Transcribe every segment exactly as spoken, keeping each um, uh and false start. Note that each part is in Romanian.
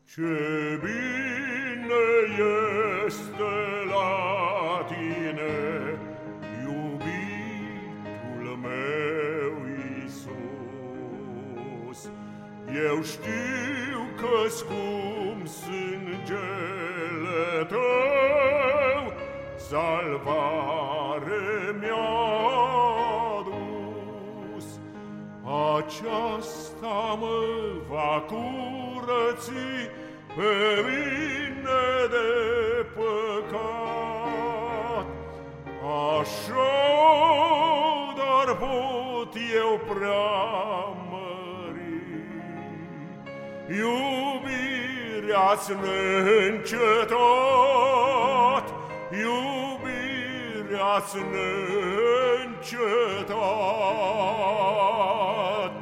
Ce bine este la tine, iubitul meu Iisus. Eu știu că scump sângele tău salvare mi-a dus. Aceasta mă va curăți pe mine de păcat. Așa dar pot eu preamări iubirea-ți neîncetat, iubirea-ți neîncetat.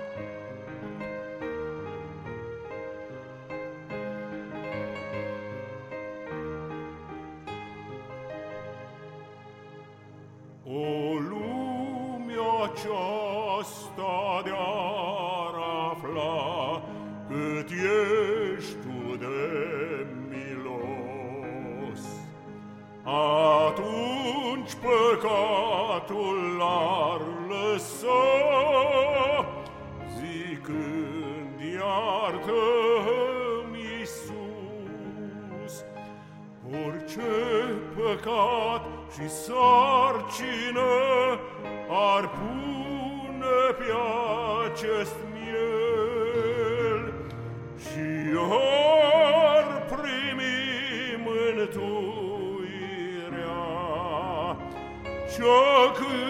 O lume aceasta de-ar afla cât ești tu de milos, atunci păcatul l-ar lăsa, zicând iartă-mi, Iisus. Orice păcat și sarcină ar pune pe acest miel și ar primi mântuirea ce-a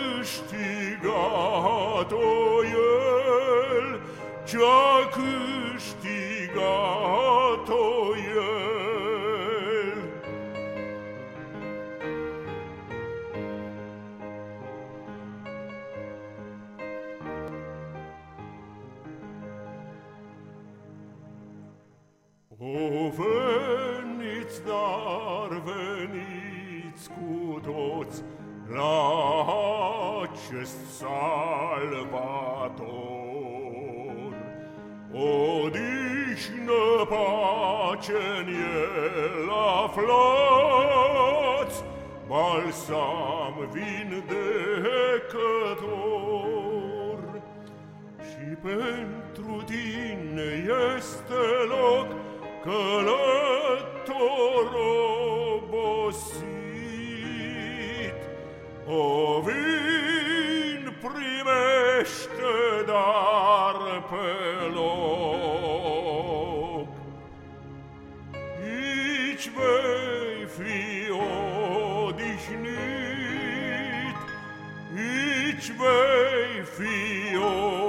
câștigat-o el, ce-a câștigat-o el. O, veniți, dar veniți cu toți la acest Salvator. Odihnă, pace-n el aflați, balsam vindecător. Și pentru tine este loc, călător obosit. O, vin, primește dar pe loc. Aici vei fi odihnit, aici vei fi odihnit.